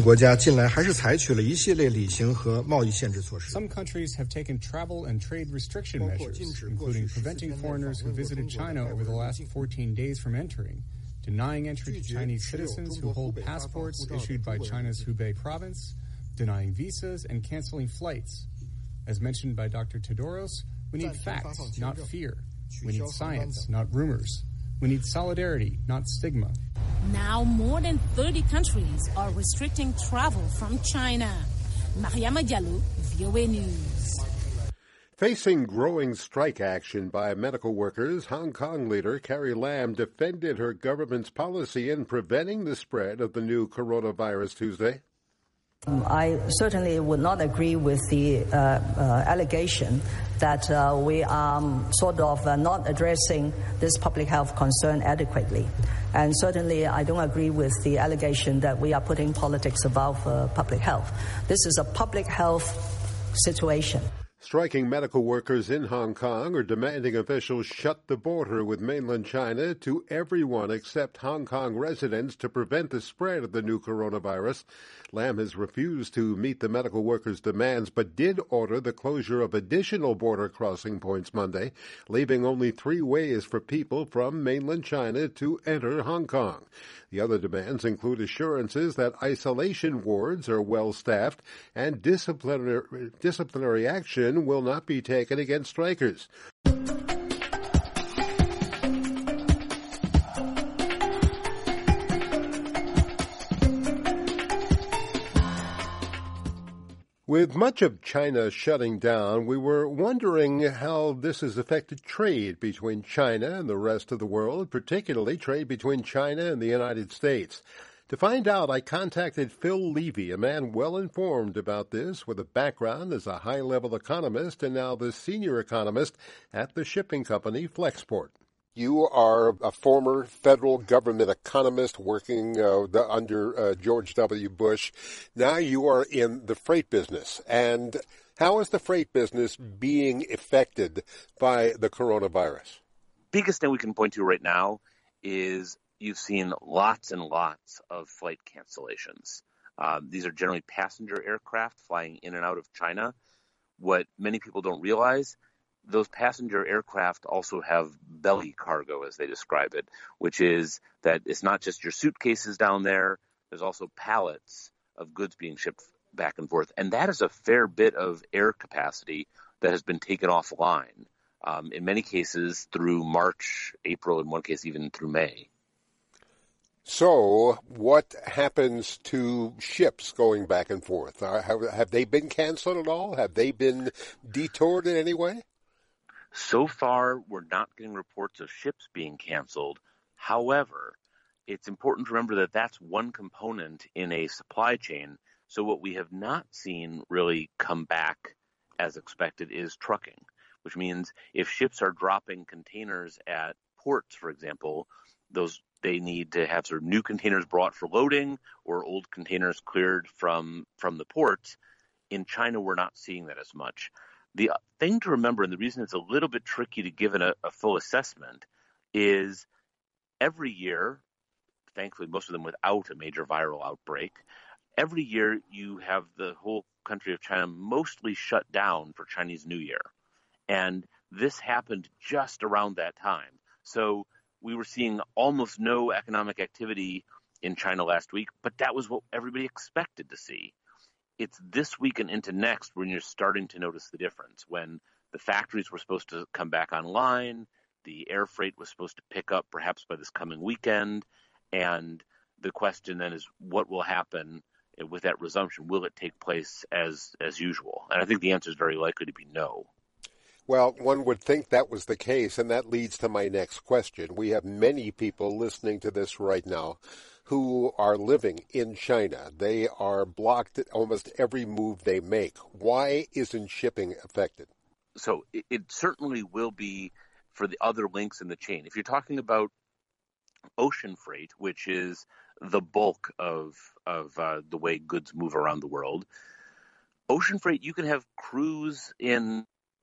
[SPEAKER 17] countries have taken travel and trade restriction measures, including preventing foreigners who visited China over the last fourteen days from entering, denying entry to Chinese citizens who hold passports issued by China's Hubei province, denying visas, and canceling flights. As mentioned by Doctor Tedoros, we need facts, not fear. We need science, not rumors. We need solidarity, not stigma.
[SPEAKER 14] Now more than thirty countries are restricting travel from China. Mariama Diallo, V O A News.
[SPEAKER 1] Facing growing strike action by medical workers, Hong Kong leader Carrie Lam defended her government's policy in preventing the spread of the new coronavirus Tuesday.
[SPEAKER 19] I certainly would not agree with the uh, uh, allegation that uh, we are um, sort of uh, not addressing this public health concern adequately. And certainly I don't agree with the allegation that we are putting politics above uh, public health. This is a public health situation.
[SPEAKER 1] Striking medical workers in Hong Kong are demanding officials shut the border with mainland China to everyone except Hong Kong residents to prevent the spread of the new coronavirus. Lam has refused to meet the medical workers' demands, but did order the closure of additional border crossing points Monday, leaving only three ways for people from mainland China to enter Hong Kong. The other demands include assurances that isolation wards are well-staffed and disciplinary, disciplinary action will not be taken against strikers. With much of China shutting down, we were wondering how this has affected trade between China and the rest of the world, particularly trade between China and the United States. To find out, I contacted Phil Levy, a man well informed about this with a background as a high-level economist and now the senior economist at the shipping company Flexport. You are a former federal government economist working uh, the, under uh, George W. Bush. Now you are in the freight business. And how is the freight business being affected by the coronavirus?
[SPEAKER 3] Biggest thing we can point to right now is you've seen lots and lots of flight cancellations. Uh, these are generally passenger aircraft flying in and out of China. What many people don't realize, those passenger aircraft also have belly cargo, as they describe it, which is that it's not just your suitcases down there. There's also pallets of goods being shipped back and forth. And that is a fair bit of air capacity that has been taken offline, um, in many cases through March, April, in one case even through May.
[SPEAKER 1] So what happens to ships going back and forth? Uh, have, have they been canceled at all? Have they been detoured in any way?
[SPEAKER 3] So far, we're not getting reports of ships being canceled. However, it's important to remember that that's one component in a supply chain. So what we have not seen really come back as expected is trucking, which means if ships are dropping containers at ports, for example, those they need to have sort of new containers brought for loading or old containers cleared from, from the ports. In China, we're not seeing that as much. The thing to remember, and the reason it's a little bit tricky to give it a, a full assessment, is every year, thankfully most of them without a major viral outbreak, every year you have the whole country of China mostly shut down for Chinese New Year. And this happened just around that time. So we were seeing almost no economic activity in China last week, but that was what everybody expected to see. It's this week and into next when you're starting to notice the difference, when the factories were supposed to come back online, the air freight was supposed to pick up perhaps by this coming weekend, and the question then is what will happen with that resumption? Will it take place as as usual? And I think the answer is very likely to be no.
[SPEAKER 1] Well, one would think that was the case, and that leads to my next question. We have many people listening to this right now who are living in China. They are blocked at almost every move they make. Why isn't shipping affected?
[SPEAKER 3] So it, it certainly will be for the other links in the chain. If you're talking about ocean freight, which is the bulk of, of uh, the way goods move around the world, ocean freight, you can have crews in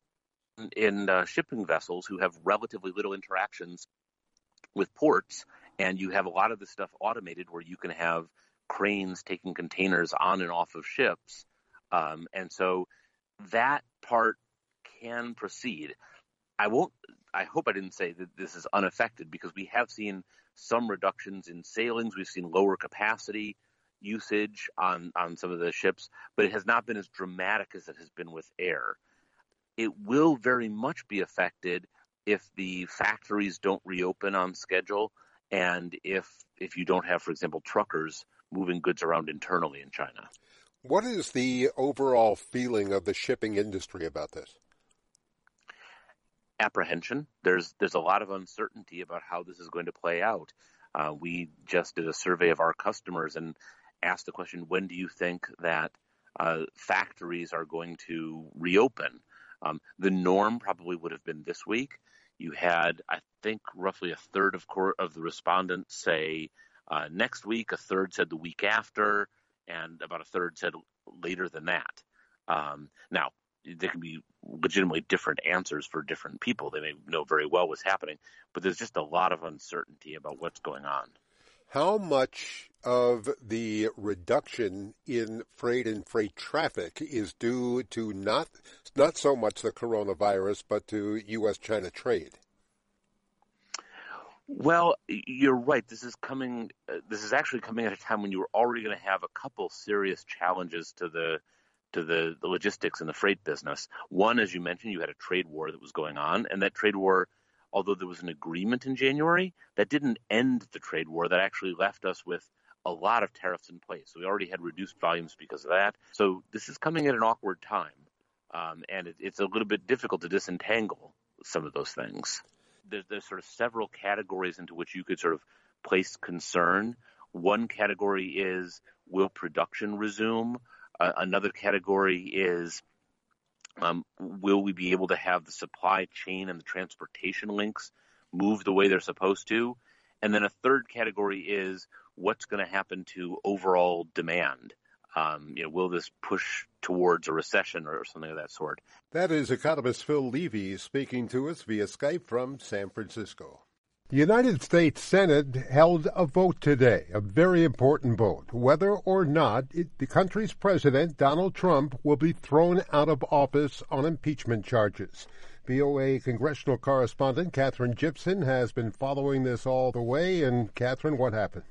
[SPEAKER 3] in uh, shipping vessels who have relatively little interactions with ports, and you have a lot of this stuff automated where you can have cranes taking containers on and off of ships. Um, and so that part can proceed. I won't, I hope I didn't say that this is unaffected, because we have seen some reductions in sailings. We've seen lower capacity usage on, on some of the ships, but it has not been as dramatic as it has been with air. It will very much be affected if the factories don't reopen on schedule, and if if you don't have, for example, truckers moving goods around internally in China.
[SPEAKER 1] What is the overall feeling of the shipping industry about this?
[SPEAKER 3] Apprehension. There's there's a lot of uncertainty about how this is going to play out. Uh, we just did a survey of our customers and asked the question, when do you think that uh, factories are going to reopen? Um, the norm probably would have been this week. You had, I think, roughly a third of cor- of the respondents say uh, next week, a third said the week after, and about a third said later than that. Um, now, there can be legitimately different answers for different people. They may know very well what's happening, but there's just a lot of uncertainty about what's going on.
[SPEAKER 1] How much of the reduction in freight and freight traffic is due to not not so much the coronavirus, but to U S China trade?
[SPEAKER 3] Well, you're right. This is coming. Uh, this is actually coming at a time when you were already going to have a couple serious challenges to the to the, the logistics and the freight business. One, as you mentioned, you had a trade war that was going on, and that trade war, although there was an agreement in January, that didn't end the trade war. That actually left us with a lot of tariffs in place. So we already had reduced volumes because of that. So this is coming at an awkward time, um, and it, it's a little bit difficult to disentangle some of those things. There's, there's sort of several categories into which you could sort of place concern. One category is, will production resume? Uh, another category is, um, will we be able to have the supply chain and the transportation links move the way they're supposed to? And then a third category is, what's going to happen to overall demand? Um, you know, will this push towards a recession or something of that sort?
[SPEAKER 1] That is economist Phil Levy speaking to us via Skype from San Francisco. The United States Senate held a vote today, a very important vote, whether or not it, the country's president, Donald Trump, will be thrown out of office on impeachment charges. V O A congressional correspondent Katherine Gibson has been following this all the way. And, Katherine, what happened?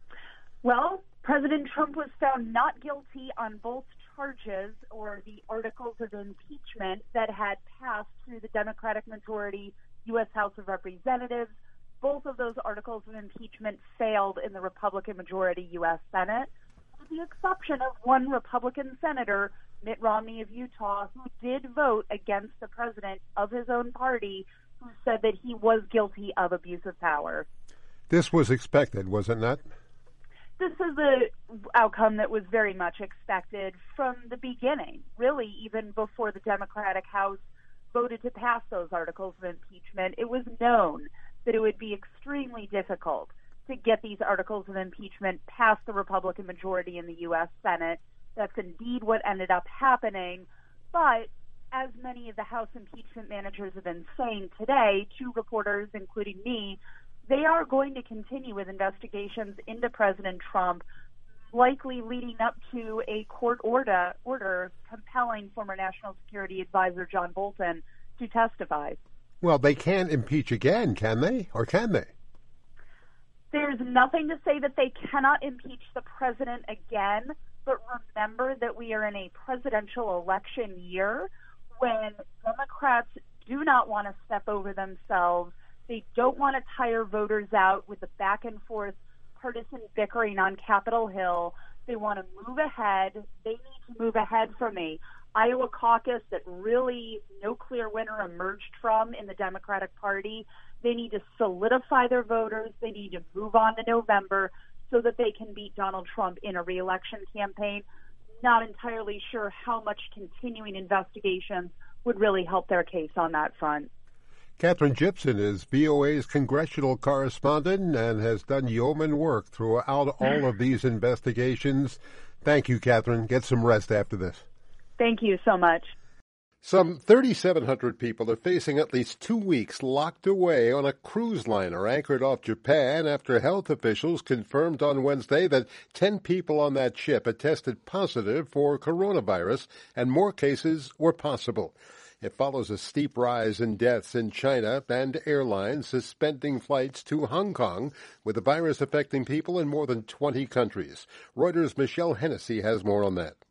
[SPEAKER 4] Well, President Trump was found not guilty on both charges or the articles of impeachment that had passed through the Democratic majority U S House of Representatives. Both of those articles of impeachment failed in the Republican majority U S Senate, with the exception of one Republican senator, Mitt Romney of Utah, who did vote against the president of his own party, who said that he was guilty of abuse of power.
[SPEAKER 1] This was expected, was it not?
[SPEAKER 4] This is the outcome that was very much expected from the beginning, really even before the Democratic House voted to pass those articles of impeachment. It was known that it would be extremely difficult to get these articles of impeachment past the Republican majority in the U S Senate. That's indeed what ended up happening. But as many of the House impeachment managers have been saying today to reporters, including me, they are going to continue with investigations into President Trump, likely leading up to a court order, order compelling former National Security Advisor John Bolton to testify.
[SPEAKER 1] Well, they can't impeach again, can they? Or can they?
[SPEAKER 4] There's nothing to say that they cannot impeach the president again, but remember that we are in a presidential election year when Democrats do not want to step over themselves. They don't want to tire voters out with the back and forth partisan bickering on Capitol Hill. They want to move ahead. They need to move ahead from a Iowa caucus that really no clear winner emerged from in the Democratic Party. They need to solidify their voters. They need to move on to November so that they can beat Donald Trump in a re-election campaign. Not entirely sure how much continuing investigations would really help their case on that front.
[SPEAKER 1] Katherine Gibson is V O A's congressional correspondent and has done yeoman work throughout all of these investigations. Thank you, Katherine. Get some rest after this.
[SPEAKER 4] Thank you so much.
[SPEAKER 1] Some thirty-seven hundred people are facing at least two weeks locked away on a cruise liner anchored off Japan after health officials confirmed on Wednesday that ten people on that ship had tested positive for coronavirus and more cases were possible. It follows a steep rise in deaths in China and airlines suspending flights to Hong Kong, with the virus affecting people in more than twenty countries. Reuters' Michelle Hennessy has more on that.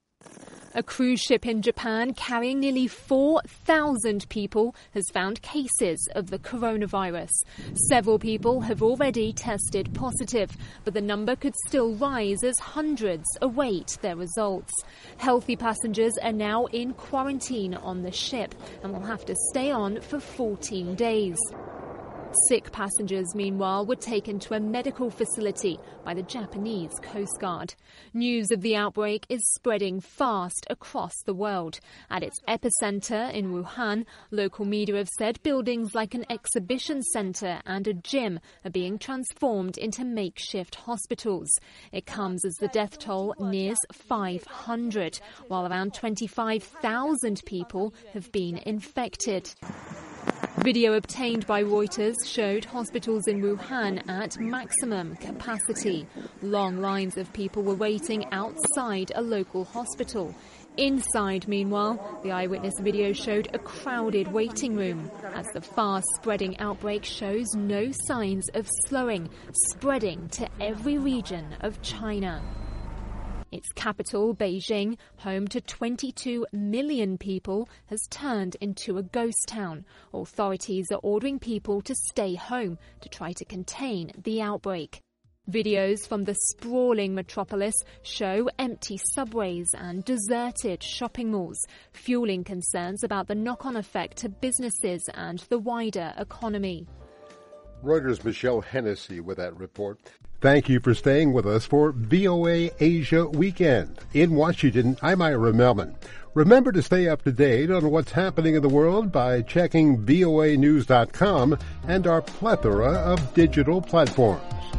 [SPEAKER 6] A cruise ship in Japan carrying nearly four thousand people has found cases of the coronavirus. Several people have already tested positive, but the number could still rise as hundreds await their results. Healthy passengers are now in quarantine on the ship and will have to stay on for fourteen days. Sick passengers, meanwhile, were taken to a medical facility by the Japanese Coast Guard. News of the outbreak is spreading fast across the world. At its epicenter in Wuhan, local media have said buildings like an exhibition center and a gym are being transformed into makeshift hospitals. It comes as the death toll nears five hundred, while around twenty-five thousand people have been infected. Video obtained by Reuters showed hospitals in Wuhan at maximum capacity. Long lines of people were waiting outside a local hospital. Inside, meanwhile, the eyewitness video showed a crowded waiting room as the fast-spreading outbreak shows no signs of slowing, spreading to every region of China. Its capital, Beijing, home to twenty-two million people, has turned into a ghost town. Authorities are ordering people to stay home to try to contain the outbreak. Videos from the sprawling metropolis show empty subways and deserted shopping malls, fueling concerns about the knock-on effect to businesses and the wider economy.
[SPEAKER 1] Reuters' Michelle Hennessy with that report. Thank you for staying with us for V O A Asia Weekend. In Washington, I'm Ira Melman. Remember to stay up to date on what's happening in the world by checking V O A news dot com and our plethora of digital platforms.